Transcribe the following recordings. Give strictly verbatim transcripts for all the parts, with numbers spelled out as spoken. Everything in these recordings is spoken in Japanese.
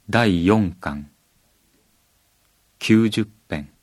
だいよんかんきゅうじゅっぺん。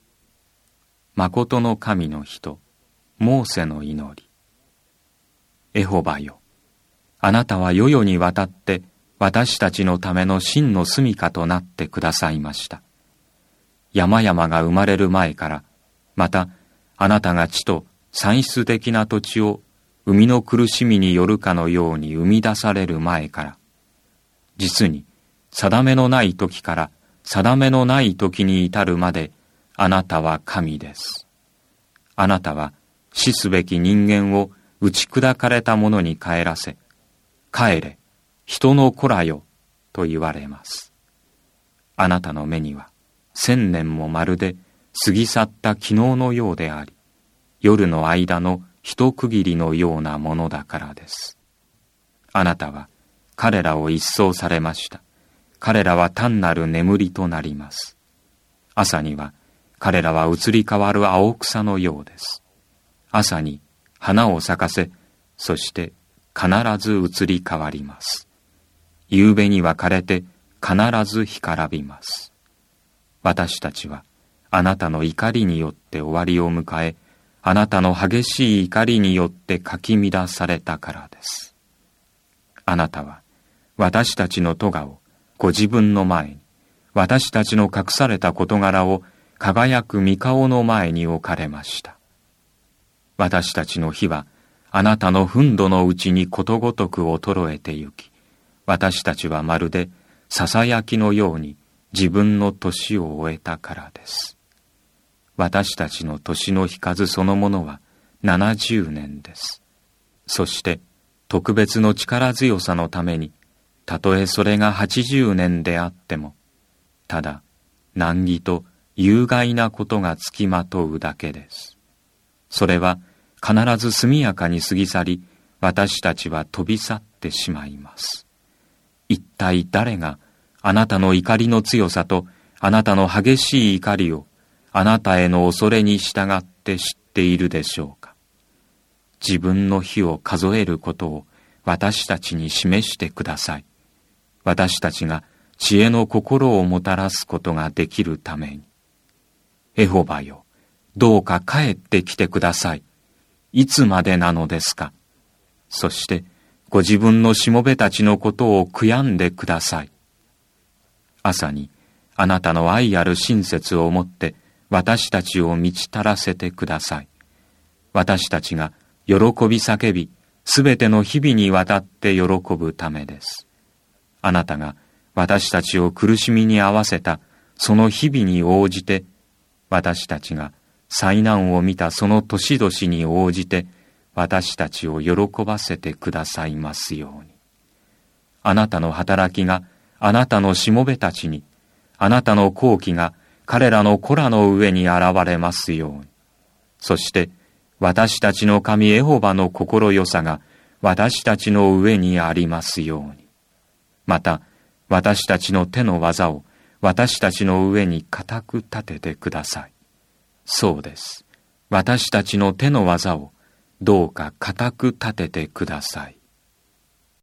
誠の神の人モーセの祈り。エホバよ、あなたは世々にわたって私たちのための真の住処となってくださいました。山々が生まれる前から、またあなたが地と産出的な土地を生みの苦しみによるかのように生み出される前から、実に定めのない時から定めのない時に至るまで、あなたは神です。あなたは死すべき人間を打ち砕かれたものに帰らせ、帰れ、人の子らよ、と言われます。あなたの目には、千年もまるで過ぎ去った昨日のようであり、夜の間の一区切りのようなものだからです。あなたは彼らを一掃されました。彼らは単なる眠りとなります。朝には彼らは移り変わる青草のようです。朝に花を咲かせ、そして必ず移り変わります。夕べには枯れて必ず干からびます。私たちはあなたの怒りによって終わりを迎え、あなたの激しい怒りによってかき乱されたからです。あなたは私たちの咎をご自分の前に、私たちの隠された事柄を輝く御顔の前に置かれました。私たちの火はあなたの憤怒のうちにことごとく衰えてゆき、私たちはまるでささやきのように自分の年を終えたからです。私たちの年の日数そのものはななじゅうねんです。そして特別の力強さのために、たとえそれがはちじゅうねんであっても、ただ難儀と有害なことがつきまとうだけです。それは必ず速やかに過ぎ去り、私たちは飛び去ってしまいます。一体誰があなたの怒りの強さとあなたの激しい怒りをあなたへの恐れに従って知っているでしょうか。自分の日を数えることを私たちに示してください。私たちが知恵の心をもたらすことができるために。エホバよ、どうか帰ってきてください。いつまでなのですか。そしてご自分のしもべたちのことを悔やんでください。朝にあなたの愛ある親切をもって私たちを満ち足らせてください。私たちが喜び叫び、すべての日々にわたって喜ぶためです。あなたが私たちを苦しみに合わせたその日々に応じて、私たちが災難を見たその年々に応じて、私たちを喜ばせてくださいますように。あなたの働きがあなたのしもべたちに、あなたの好機が彼らの子らの上に現れますように。そして私たちの神エホバの心よさが私たちの上にありますように。また私たちの手の技を私たちの上に固く立ててください。そうです。私たちの手の技をどうか固く立ててください。